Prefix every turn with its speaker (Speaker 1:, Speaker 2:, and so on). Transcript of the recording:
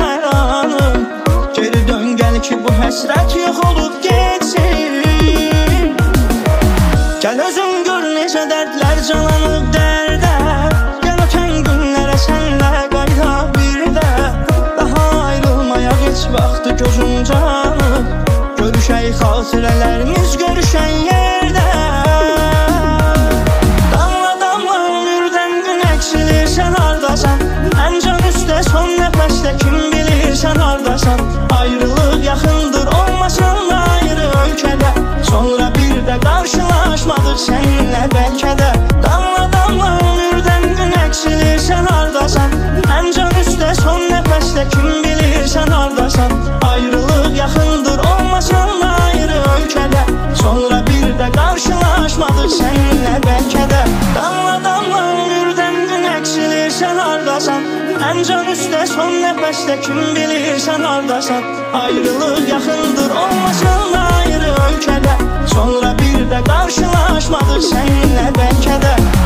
Speaker 1: hər anım. Geri dön gəl ki bu həsrət yox olub geçsin. Gəl özün gör necə dərdlər calanıb dərdə. Gəl ötən günlərə sənlə qayda bir də. Daha ayrılmaya geç vaxtı gözüm canım. Görüşək xatirələrimiz görüşən yerdə. Damla damla ömürdən gün əksilir sən hardasan. Ən can üstə son nəfəsdə kim bilir sən hardasan. Ayrılıq yaxındır olmasan da ayrı ölkədə. Sonra bir də qarşılaşmadıq səninlə bəlkə də. Damla damla ömürdən gün əksilir sən hardasan. Ən can üstə son nəfəsdə kim bilir sən hardasan. Ayrılıq yaxındır olmasan da ayrı ölkədə. Sonra bir də qarşılaşmadıq səninlə bəlkə də. Damla damla ömürdən gün əksilir sən hardasan. Ən can üstə son nəfəsdə kim bilir sən hardasan. Ayrılıq yaxındır olmasan da ayrı ölkədə. Sonra bir də qarşılaşmadıq səninlə bəlkə də.